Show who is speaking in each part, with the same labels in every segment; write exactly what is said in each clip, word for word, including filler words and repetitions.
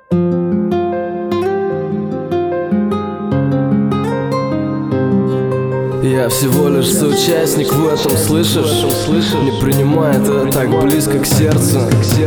Speaker 1: Я всего лишь соучастник в этом, слышишь? Не принимай это так близко к сердцу.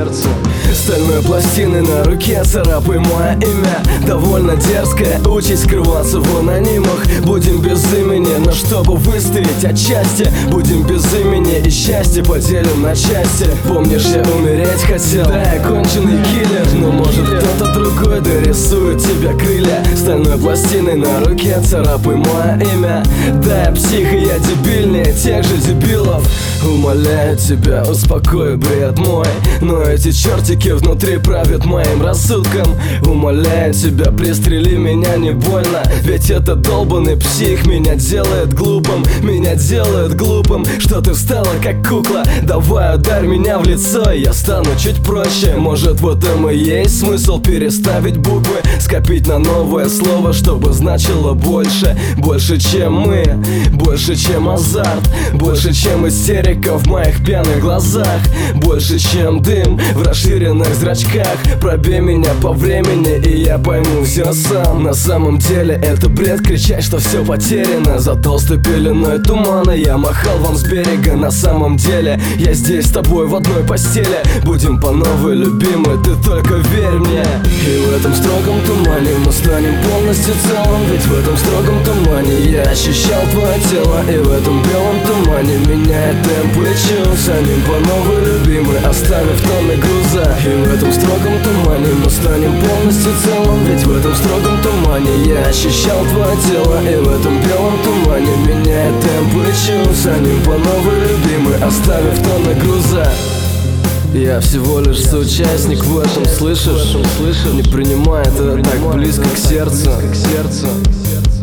Speaker 1: Стальной пластины на руке царапай мое имя. Довольно дерзкая участь скрываться в анонимах. Будем без имени, но чтобы выстоять отчасти, будем без имени и счастье поделим на части. Помнишь, я умереть хотел? Да, я конченый киллер, но может кто-то другой дорисует тебе крылья. Стальной пластиной на руке царапай мое имя. Да, я псих, и я дебильнее тех же дебилов. Умоляю тебя, успокой бред мой, но эти чертики внутри правят моим рассудком. Умоляю тебя, пристрели меня не больно, ведь это долбанный псих меня делает глупым. Меня делает глупым, что ты стала как кукла. Давай ударь меня в лицо, и я стану чуть проще. Может, в этом и есть смысл переставить буквы, скопить на новое слово, чтобы значило больше. Больше, чем мы, больше, чем азарт, больше, чем истерика в моих пьяных глазах, больше, чем дым в расширенных зрачках. Пробей меня по времени, и я пойму все сам. На самом деле это бред кричать, что все потеряно. За толстой пеленой тумана я махал вам с берега. На самом деле я здесь с тобой в одной постели. Будем по новой любимы, ты только верь мне. И в этом строгом тумане мы станем полностью целым. Ведь в этом строгом тумане я ощущал твое тело, и в этом белом тумане меняет темп и чувств. Станем по новой любимы, оставив тонны груза. И в этом строгом тумане мы станем полностью целым. Ведь в этом строгом тумане я ощущал твое тело, и в этом белом тумане меняет темп и чувств. Станем по новой любимы, оставив тонны груза. Я всего лишь соучастник в этом, слышишь? Не принимай это так близко к сердцу.